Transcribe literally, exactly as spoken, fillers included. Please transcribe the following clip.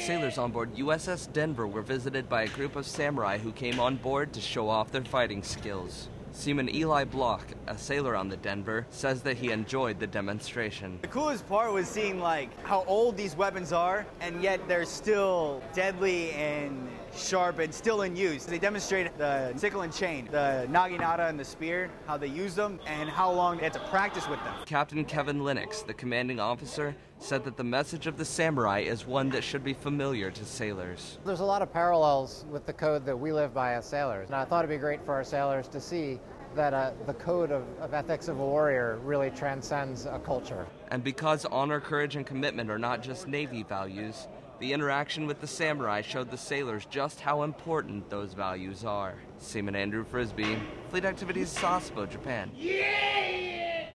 Sailors on board U S S Denver were visited by a group of samurai who came on board to show off their fighting skills. Seaman Eli Block, a sailor on the Denver, says that he enjoyed the demonstration. The coolest part was seeing like how old these weapons are, and yet they're still deadly and sharp and still in use. They demonstrated the sickle and chain, the naginata and the spear, how they use them, and how long they had to practice with them. Captain Kevin Lennox, the commanding officer, said that the message of the samurai is one that should be familiar to sailors. There's a lot of parallels with the code that we live by as sailors, and I thought it'd be great for our sailors to see that uh, the code of, of ethics of a warrior really transcends a culture. And because honor, courage, and commitment are not just Navy values, the interaction with the samurai showed the sailors just how important those values are. Seaman Andrew Frisbee, Fleet Activities, Sasebo, Japan. Yeah!